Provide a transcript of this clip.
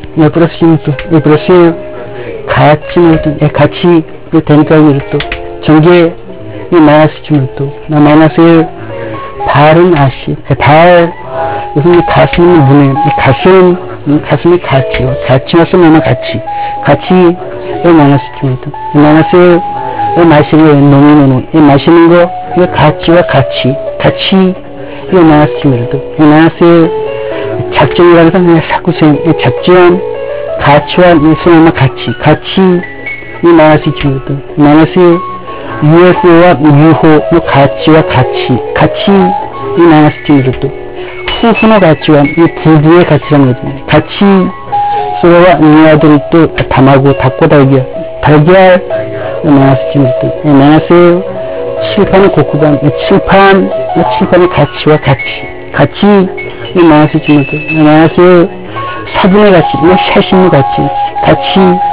플러스 또 플러스 같이 또 같이 되니까 또 전개 마이너스 또 마이너스 1 발은 아시 발 무슨 가슴은 문에 가슴이 같이 와서 뭐만 같이 마이너스 또 마이너스 마시는 놈이 마시는 거 이거 같이와 같이 이거 마이너스 또 마이너스 작전이라고 해서 그냥 사구생 작전 가치와 일수는 같이 이 마이너스 또 마이너스 UFO와 UFO 가치와 같이 이 마이너스 또 후후의 가치와 이 부부의 가치라는 거죠. 같이 소와 니아들이 또 담하고 닫고 달걀 마이너스 또 마이너스 칠판의 곡구간 칠판의 가치와 같이 이 마이너스 또 마이너스 사분의 가치 샤심의 같이